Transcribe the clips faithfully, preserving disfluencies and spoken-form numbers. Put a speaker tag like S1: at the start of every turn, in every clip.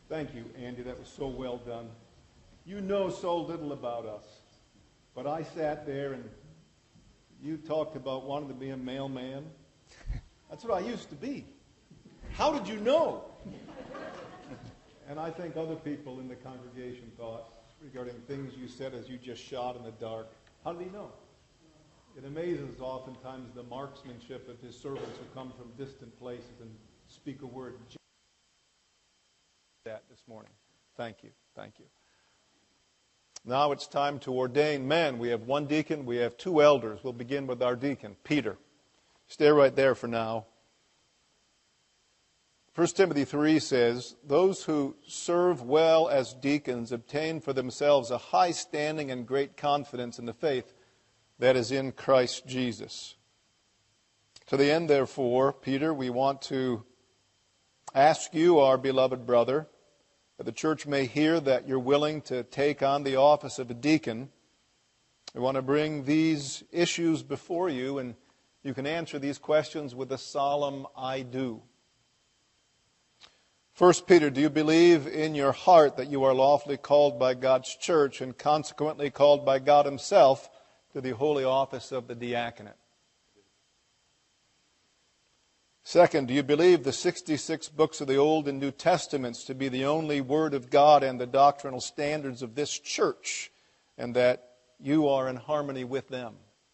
S1: Thank you, Andy. That was so well done. You know so little about us. But I sat there and you talked about wanting to be a mailman. That's what I used to be. How did you know? And I think other people in the congregation thought regarding things you said as you just shot in the dark. How did he know? It amazes oftentimes the marksmanship of his servants who come from distant places and speak a word. That this morning. Thank you. Thank you. Now it's time to ordain men. We have one deacon. We have two elders. We'll begin with our deacon, Peter. Stay right there for now. First Timothy three says, those who serve well as deacons obtain for themselves a high standing and great confidence in the faith that is in Christ Jesus. To the end, therefore, Peter, we want to ask you, our beloved brother, that the church may hear that you're willing to take on the office of a deacon. We want to bring these issues before you, and you can answer these questions with a solemn I do. First, Peter, do you believe in your heart that you are lawfully called by God's church and consequently called by God Himself to the holy office of the diaconate? Second, do you believe the sixty-six books of the Old and New Testaments to be the only Word of God and the doctrinal standards of this church, and that you are in harmony with them?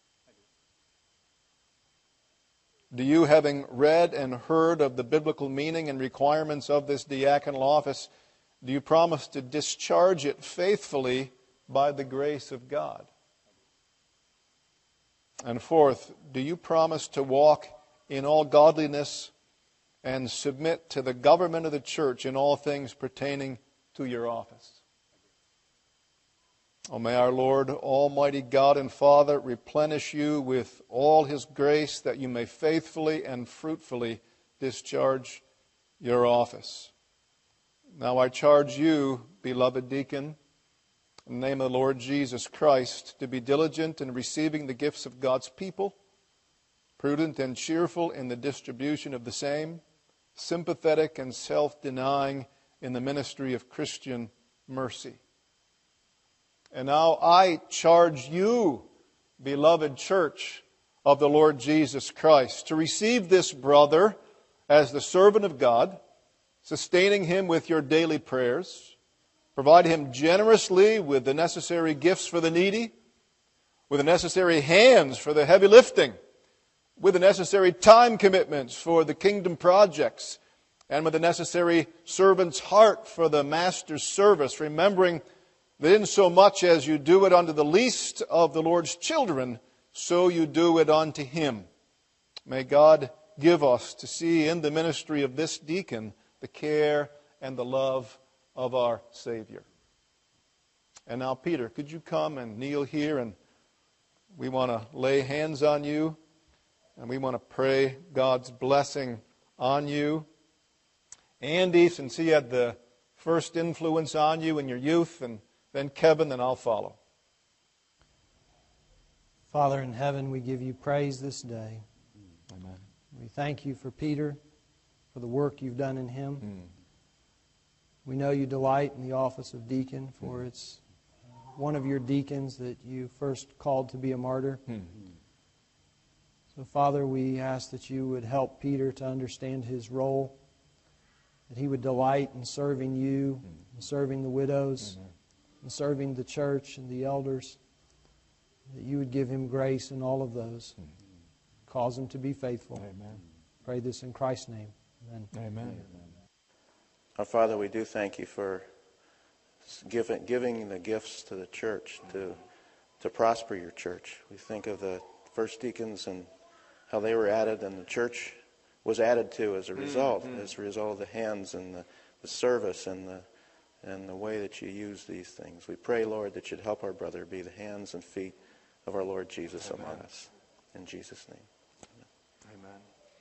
S1: Do you, having read and heard of the biblical meaning and requirements of this diaconal office, do you promise to discharge it faithfully by the grace of God? And fourth, do you promise to walk in all godliness and submit to the government of the church in all things pertaining to your office? Oh, may our Lord, Almighty God and Father, replenish you with all His grace that you may faithfully and fruitfully discharge your office. Now I charge you, beloved deacon, in the name of the Lord Jesus Christ, to be diligent in receiving the gifts of God's people, prudent and cheerful in the distribution of the same, sympathetic and self-denying in the ministry of Christian mercy. And now I charge you, beloved church of the Lord Jesus Christ, to receive this brother as the servant of God, sustaining him with your daily prayers, provide him generously with the necessary gifts for the needy, with the necessary hands for the heavy lifting, with the necessary time commitments for the kingdom projects, and with the necessary servant's heart for the master's service, remembering that in so much as you do it unto the least of the Lord's children, so you do it unto Him. May God give us to see in the ministry of this deacon the care and the love of our Savior. And now, Peter, could you come and kneel here, and we want to lay hands on you, and we want to pray God's blessing on you. Andy, since he had the first influence on you in your youth, and then Kevin, then I'll follow.
S2: Father in heaven, we give you praise this day.
S1: Amen.
S2: We thank you for Peter, for the work you've done in him.
S1: Mm.
S2: We know you delight in the office of deacon, for
S1: Mm.
S2: it's one of your deacons that you first called to be a martyr.
S1: Mm.
S2: So, Father, we ask that you would help Peter to understand his role, that he would delight in serving you,
S1: Mm.
S2: and serving the widows,
S1: Amen.
S2: and serving the church and the elders, that you would give him grace in all of those.
S1: Mm.
S2: Cause him to be faithful.
S1: Amen.
S2: Pray this in Christ's name. Amen.
S1: Amen.
S3: Our Father, we do thank you for giving, giving the gifts to the church to, to prosper your church. We think of the first deacons and how they were added, and the church was added to as a result, mm-hmm. as a result of the hands and the, the service and the and the way that you use these things. We pray, Lord, that you'd help our brother be the hands and feet of our Lord Jesus Amen. Among us. In Jesus' name. Amen.
S1: Amen.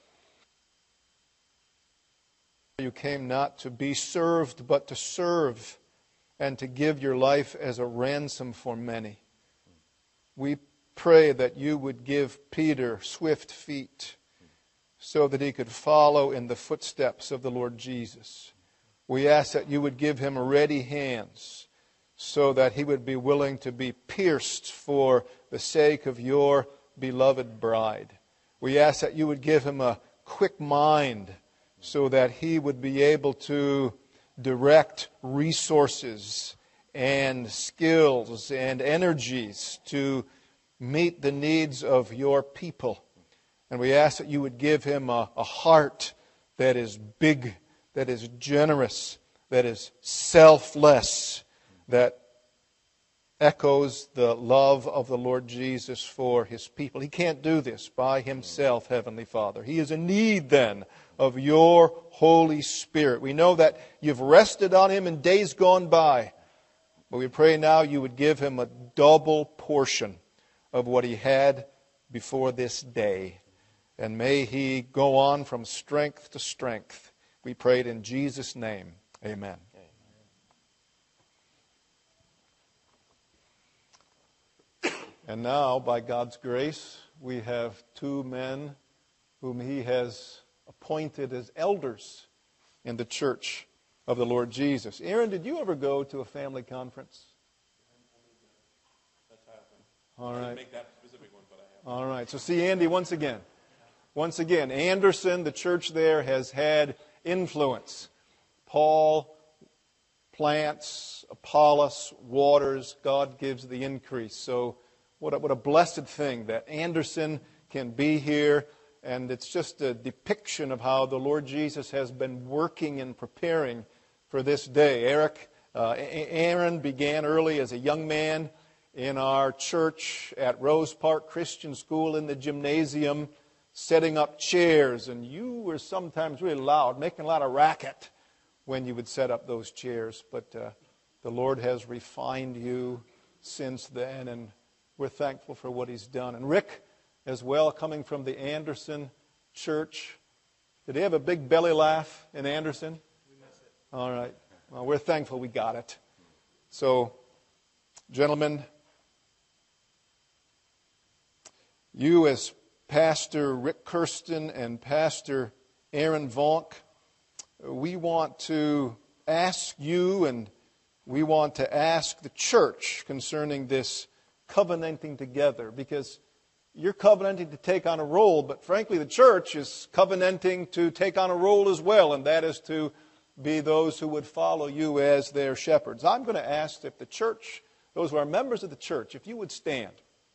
S1: You came not to be served, but to serve, and to give your life as a ransom for many. We pray that you would give Peter swift feet so that he could follow in the footsteps of the Lord Jesus. We ask that you would give him ready hands so that he would be willing to be pierced for the sake of your beloved bride. We ask that you would give him a quick mind so that he would be able to direct resources and skills and energies to meet the needs of your people. And we ask that you would give him a, a heart that is big, that is generous, that is selfless, that echoes the love of the Lord Jesus for his people. He can't do this by himself, Heavenly Father. He is in need then of your Holy Spirit. We know that you've rested on him in days gone by, but we pray now you would give him a double portion of what he had before this day. And may he go on from strength to strength. We pray it in Jesus' name. Amen. And now, by God's grace, we have two men whom he has appointed as elders in the church of the Lord Jesus. Aaron, did you ever go to a family conference?
S4: That's happened.
S1: All right.
S4: I didn't make that specific one, but I have.
S1: All right. So see Andy once again. Once again, Anderson, the church there, has had influence. Paul plants, Apollos waters, God gives the increase. So what a, what a blessed thing that Anderson can be here. And it's just a depiction of how the Lord Jesus has been working and preparing for this day. Eric, uh, Aaron began early as a young man in our church at Rose Park Christian School in the gymnasium, setting up chairs. And you were sometimes really loud, making a lot of racket when you would set up those chairs. But uh, the Lord has refined you since then, and we're thankful for what he's done. And Rick, as well, coming from the Anderson church. Did they have a big belly laugh in Anderson?
S4: We miss it.
S1: All right. Well, we're thankful we got it. So, gentlemen, you as Pastor Rick Kirsten and Pastor Aaron Vonk, we want to ask you and we want to ask the church concerning this covenanting together, because you're covenanting to take on a role, but frankly the church is covenanting to take on a role as well, and that is to be those who would follow you as their shepherds. I'm going to ask if the church, those who are members of the church, if you would stand.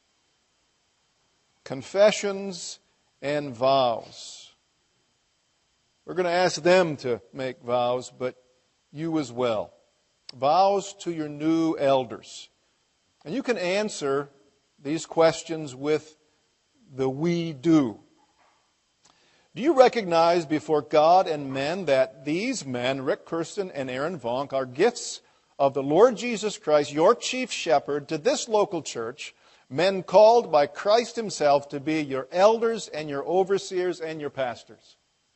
S1: Confessions and vows. We're going to ask them to make vows, but you as well. Vows to your new elders. And you can answer these questions with the we do. Do you recognize before God and men that these men, Rick Kirsten and Aaron Vonk, are gifts of the Lord Jesus Christ, your chief shepherd, to this local church, men called by Christ himself to be your elders and your overseers and your pastors?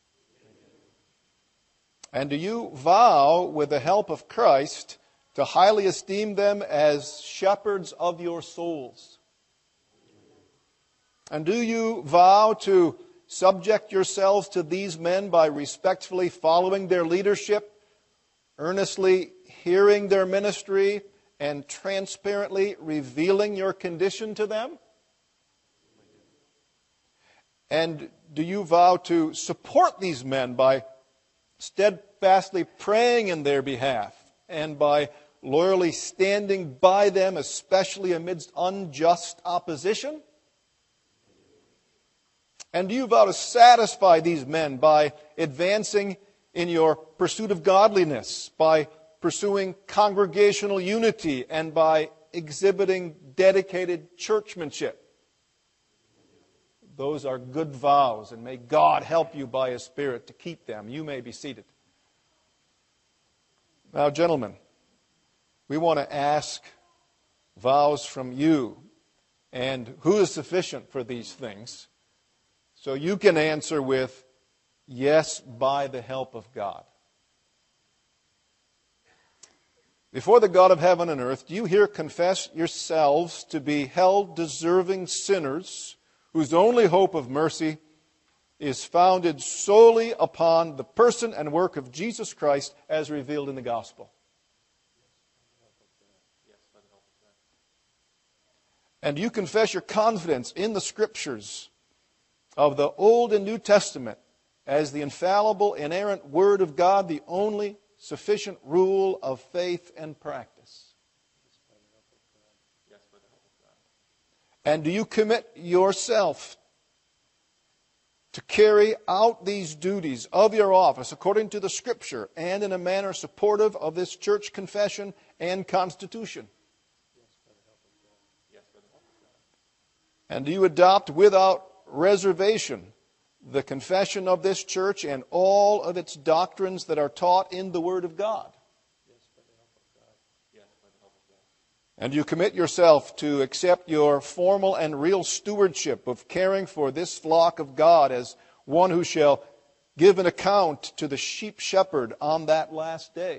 S1: And do you vow, with the help of Christ, to highly esteem them as shepherds of your souls? And do you vow to subject yourselves to these men by respectfully following their leadership, earnestly hearing their ministry, and transparently revealing your condition to them? And do you vow to support these men by steadfastly praying in their behalf and by loyally standing by them, especially amidst unjust opposition? And do you vow to satisfy these men by advancing in your pursuit of godliness, by pursuing congregational unity, and by exhibiting dedicated churchmanship? Those are good vows, and may God help you by His Spirit to keep them. You may be seated. Now, gentlemen, we want to ask vows from you, and who is sufficient for these things? So you can answer with, yes, by the help of God. Before the God of heaven and earth, do you here confess yourselves to be held deserving sinners, whose only hope of mercy is founded solely upon the person and work of Jesus Christ as revealed in the gospel. And you confess your confidence in the Scriptures of the Old and New Testament as the infallible, inerrant Word of God, the only sufficient rule of faith and practice. And do you commit yourself to carry out these duties of your office according to the Scripture and in a manner supportive of this church confession and constitution? And do you adopt without reservation the confession of this church and all of its doctrines that are taught in the Word of God? And you commit yourself to accept your formal and real stewardship of caring for this flock of God as one who shall give an account to the sheep shepherd on that last day?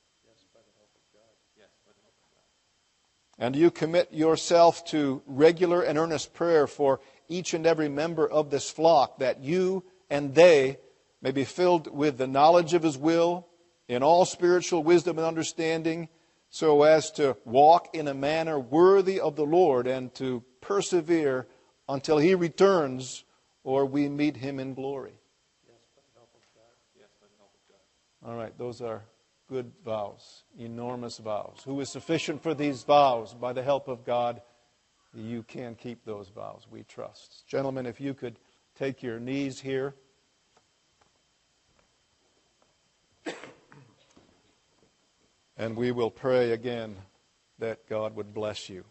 S1: And you commit yourself to regular and earnest prayer for each and every member of this flock, that you and they may be filled with the knowledge of His will in all spiritual wisdom and understanding, so as to walk in a manner worthy of the Lord and to persevere until He returns or we meet Him in glory. All right, those are good vows, enormous vows. Who is sufficient for these vows? By the help of God, you can keep those vows, we trust. Gentlemen, if you could take your knees here. And we will pray again that God would bless you.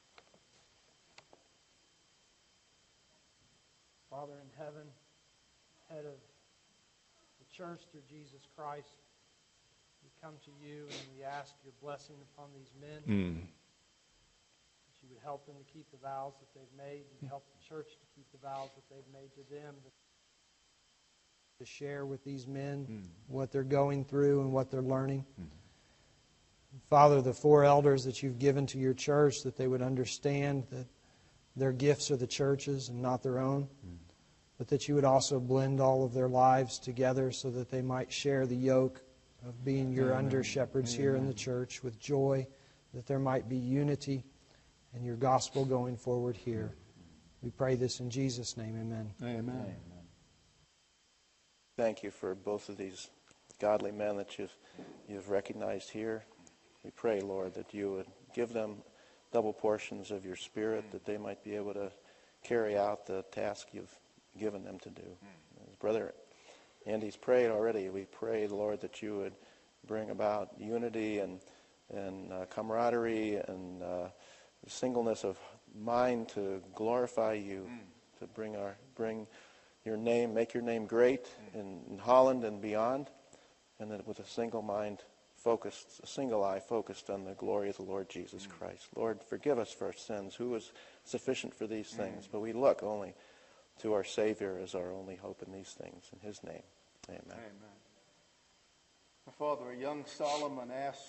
S2: Father in heaven, head of the church through Jesus Christ, we come to you and we ask your blessing upon these men.
S1: Mm.
S2: That you would help them to keep the vows that they've made. You help the church to keep the vows that they've made to them. To share with these men mm. what they're going through and what they're learning. Mm. Father, the four elders that you've given to your church, that they would understand that their gifts are the church's and not their own, mm. but that you would also blend all of their lives together so that they might share the yoke of being your Amen. Under shepherds Amen. Here in the church with joy, that there might be unity and your gospel going forward here. We pray this in Jesus' name. Amen.
S1: Amen. Amen.
S3: Thank you for both of these godly men that you've you've recognized here. We pray, Lord, that you would give them double portions of your Spirit, that they might be able to carry out the task you've given them to do. As Brother Andy's prayed already, we pray, Lord, that you would bring about unity and, and uh, camaraderie and uh, singleness of mind to glorify you, mm. to bring our bring your name, make your name great mm. in, in Holland and beyond, and that with a single mind focused, a single eye focused on the glory of the Lord Jesus mm. Christ. Lord, forgive us for our sins, who is sufficient for these things, mm. but we look only to our Savior as our only hope in these things. In His name, amen.
S1: Amen. My father, a young Solomon asked,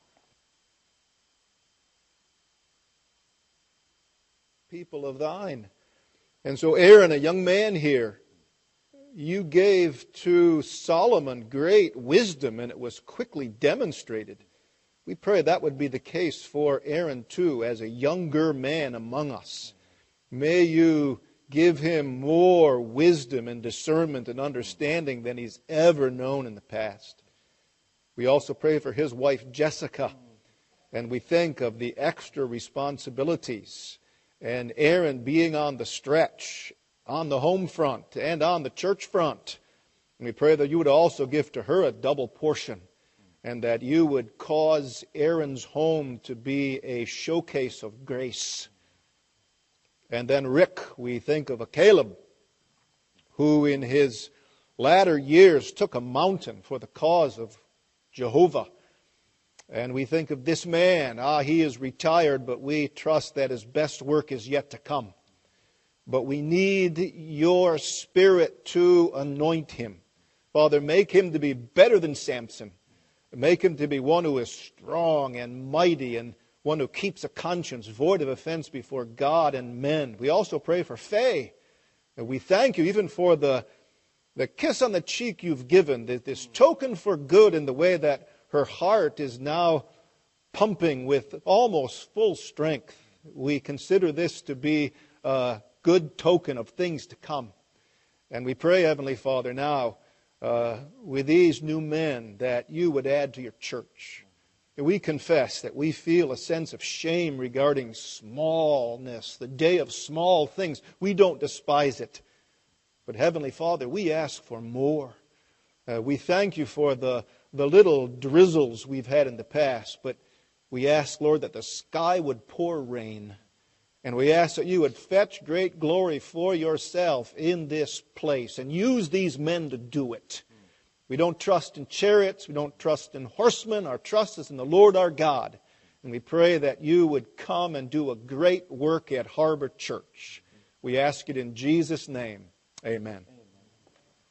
S1: people of thine. And so Aaron, a young man here, you gave to Solomon great wisdom, and it was quickly demonstrated. We pray that would be the case for Aaron too, as a younger man among us. May you give him more wisdom and discernment and understanding than he's ever known in the past. We also pray for his wife Jessica, and we think of the extra responsibilities and Aaron being on the stretch, on the home front and on the church front. And we pray that you would also give to her a double portion, and that you would cause Aaron's home to be a showcase of grace. And then Rick, we think of a Caleb, who in his latter years took a mountain for the cause of Jehovah. And we think of this man, ah, he is retired, but we trust that his best work is yet to come. But we need your Spirit to anoint him. Father, make him to be better than Samson. Make him to be one who is strong and mighty, and one who keeps a conscience void of offense before God and men. We also pray for Faye. And we thank you even for the the kiss on the cheek you've given, this token for good in the way that her heart is now pumping with almost full strength. We consider this to be a good token of things to come. And we pray, Heavenly Father, now uh, with these new men that you would add to your church. We confess that we feel a sense of shame regarding smallness, the day of small things. We don't despise it. But Heavenly Father, we ask for more. Uh, we thank you for the, the little drizzles we've had in the past, but we ask, Lord, that the sky would pour rain. And we ask that you would fetch great glory for yourself in this place and use these men to do it. We don't trust in chariots. We don't trust in horsemen. Our trust is in the Lord our God. And we pray that you would come and do a great work at Harbor Church. We ask it in Jesus' name. Amen.